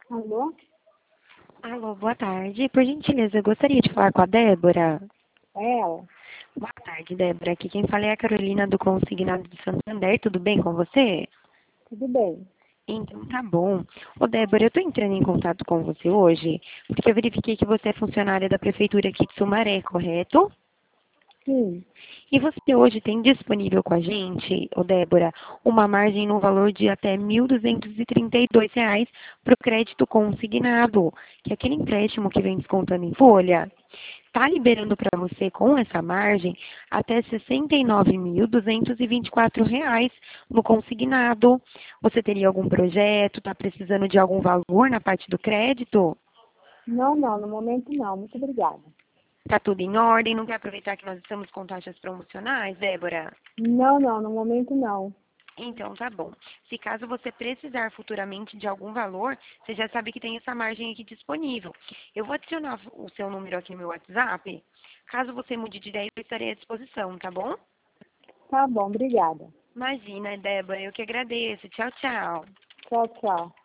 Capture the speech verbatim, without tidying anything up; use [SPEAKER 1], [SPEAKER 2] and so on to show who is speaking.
[SPEAKER 1] Alô?
[SPEAKER 2] Alô, boa tarde. Por gentileza, eu gostaria de falar com a Débora.
[SPEAKER 1] É ela?
[SPEAKER 2] Boa tarde, Débora. Aqui quem fala é a Carolina do Consignado de Santander. Tudo bem com você?
[SPEAKER 1] Tudo bem.
[SPEAKER 2] Então tá bom. Ô, Débora, eu tô entrando em contato com você hoje porque eu verifiquei que você é funcionária da Prefeitura aqui de Sumaré, correto?
[SPEAKER 1] Sim.
[SPEAKER 2] E você hoje tem disponível com a gente, ô Débora, uma margem no valor de até mil duzentos e trinta e dois reais para o crédito consignado, que é aquele empréstimo que vem descontando em folha. Está liberando para você com essa margem até sessenta e nove mil duzentos e vinte e quatro reais no consignado. Você teria algum projeto? Está precisando de algum valor na parte do crédito?
[SPEAKER 1] Não, não, no momento não. Muito obrigada.
[SPEAKER 2] Está tudo em ordem? Não quer aproveitar que nós estamos com taxas promocionais, Débora?
[SPEAKER 1] Não, não, no momento não.
[SPEAKER 2] Então, tá bom. Se caso você precisar futuramente de algum valor, você já sabe que tem essa margem aqui disponível. Eu vou adicionar o seu número aqui no meu WhatsApp. Caso você mude de ideia, eu estarei à disposição, tá bom?
[SPEAKER 1] Tá bom, obrigada.
[SPEAKER 2] Imagina, Débora, eu que agradeço. Tchau, tchau.
[SPEAKER 1] Tchau, tchau.